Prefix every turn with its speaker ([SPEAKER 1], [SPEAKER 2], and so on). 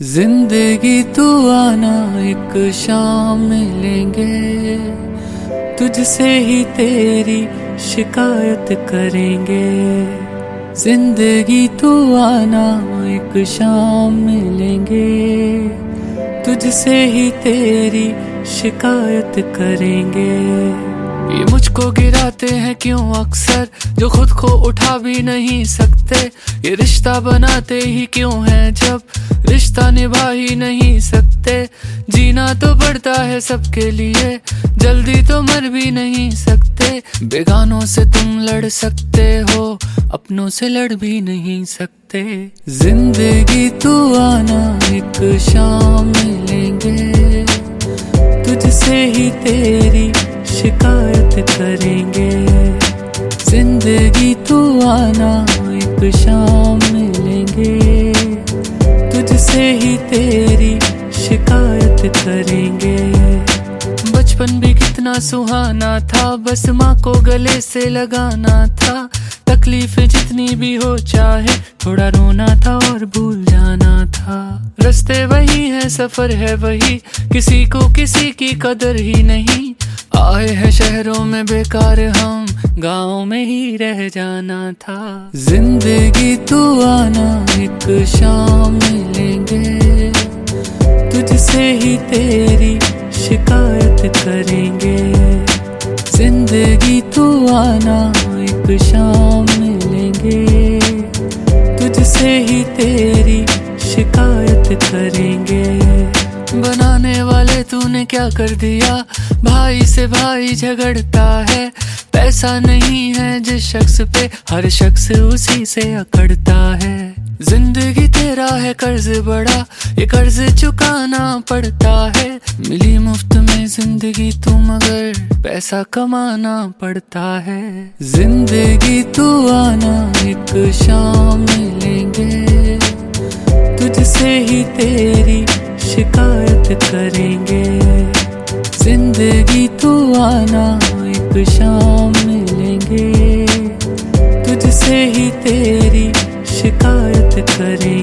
[SPEAKER 1] जिंदगी तू आना एक शाम मिलेंगे, तुझसे ही तेरी शिकायत करेंगे। जिंदगी तू आना एक शाम मिलेंगे, तुझसे ही तेरी शिकायत करेंगे। ये मुझको गिराते हैं क्यों अक्सर, जो खुद को उठा भी नहीं सकते। ये रिश्ता बनाते ही क्यों हैं जब रिश्ता निभा ही नहीं सकते। जीना तो पड़ता है सबके लिए, जल्दी तो मर भी नहीं सकते। बेगानों से तुम लड़ सकते हो, अपनों से लड़ भी नहीं सकते। जिंदगी तू आना एक शाम मिलेंगे, तुझसे ही तेरी शिकायत करेंगे। जिंदगी तू आना एक शाम मिलेंगे, तुझसे ही तेरी शिकायत करेंगे। बचपन भी कितना सुहाना था, बस माँ को गले से लगाना था। तकलीफें जितनी भी हो चाहे, थोड़ा रोना था और भूल जाना था। रास्ते वही है, सफर है वही, किसी को किसी की कदर ही नहीं। आए हैं शहरों में बेकार हम, गाँव में ही रह जाना था। जिंदगी तू आना एक शाम मिलेंगे, तुझसे ही तेरी शिकायत करेंगे। जिंदगी तू आना एक शाम मिलेंगे, तुझसे ही तेरी शिकायत करेंगे। बनाने वाले तूने क्या कर दिया, भाई से भाई झगड़ता है। पैसा नहीं है जिस शख्स पे, हर शख्स उसी से अकड़ता है। जिंदगी तेरा है कर्ज बड़ा, ये कर्ज चुकाना पड़ता है। मिली मुफ्त में जिंदगी तू, मगर पैसा कमाना पड़ता है। जिंदगी तू आना एक शाम मिलेंगे, तुझसे ही तेरी शिकायत करेंगे। जिंदगी तू आना एक शाम मिलेंगे, तुझसे ही तेरी शिकायत करेंगे।